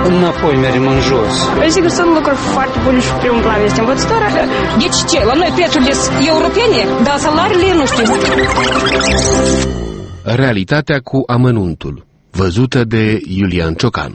înapoi mergem în jos. Sigur, sunt lucruri foarte bune și primul plan este învățătoarea. Deci ce? La noi prețurile sunt europene, dar salariile nu știu. Realitatea cu amănuntul, văzută de Iulian Ciocan.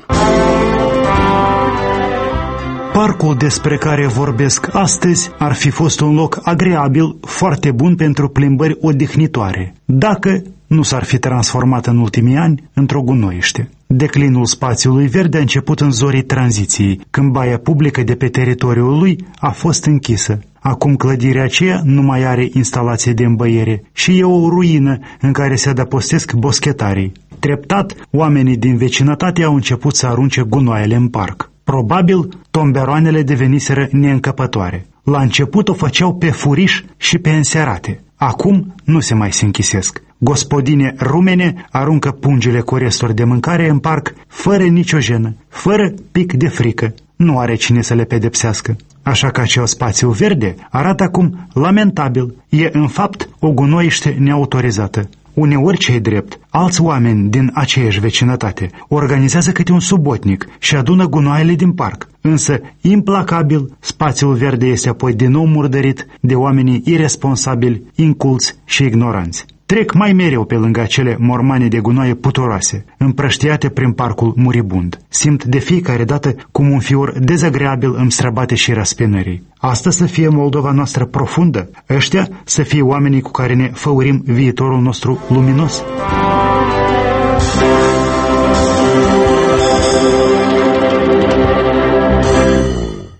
Parcul despre care vorbesc astăzi ar fi fost un loc agreabil, foarte bun pentru plimbări odihnitoare, dacă nu s-ar fi transformat în ultimii ani într-o gunoiște. Declinul spațiului verde a început în zorii tranziției, când baia publică de pe teritoriul lui a fost închisă. Acum clădirea aceea nu mai are instalație de îmbăiere și e o ruină în care se adăpostesc boschetarii. Treptat, oamenii din vecinătate au început să arunce gunoaiele în parc. Probabil, tomberoanele deveniseră neîncăpătoare. La început o făceau pe furiș și pe înserate. Acum nu se mai se închisesc. Gospodine rumene aruncă pungile cu resturi de mâncare în parc fără nicio jenă, fără pic de frică. Nu are cine să le pedepsească. Așa că acel spațiu verde arată acum lamentabil. E în fapt o gunoiște neautorizată. Uneori, ce-i drept, alți oameni din aceeași vecinătate organizează câte un subotnic și adună gunoaiele din parc. Însă, implacabil, spațiul verde este apoi din nou murdărit de oamenii iresponsabili, inculți și ignoranți. Trec mai mereu pe lângă acele mormane de gunoaie puturoase, împrăștiate prin parcul muribund. Simt de fiecare dată cum un fior dezagreabil îmi străbate și răspinării. Asta să fie Moldova noastră profundă, ăștia să fie oamenii cu care ne făurim viitorul nostru luminos.